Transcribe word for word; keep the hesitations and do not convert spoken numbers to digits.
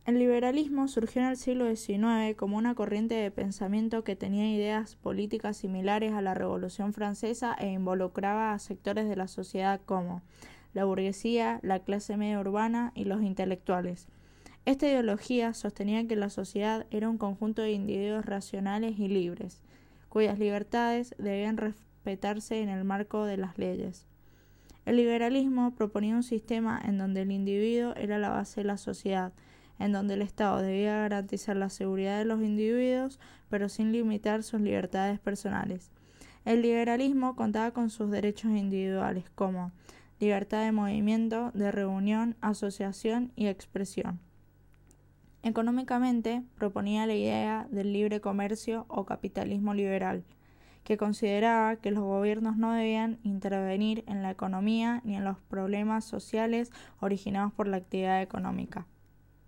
El liberalismo surgió en el siglo diecinueve como una corriente de pensamiento que tenía ideas políticas similares a la Revolución Francesa e involucraba a sectores de la sociedad como la burguesía, la clase media urbana y los intelectuales. Esta ideología sostenía que la sociedad era un conjunto de individuos racionales y libres, cuyas libertades debían respetarse en el marco de las leyes. El liberalismo proponía un sistema en donde el individuo era la base de la sociedad, en donde el Estado debía garantizar la seguridad de los individuos, pero sin limitar sus libertades personales. El liberalismo contaba con sus derechos individuales, como libertad de movimiento, de reunión, asociación y expresión. Económicamente, proponía la idea del libre comercio o capitalismo liberal, que consideraba que los gobiernos no debían intervenir en la economía ni en los problemas sociales originados por la actividad económica.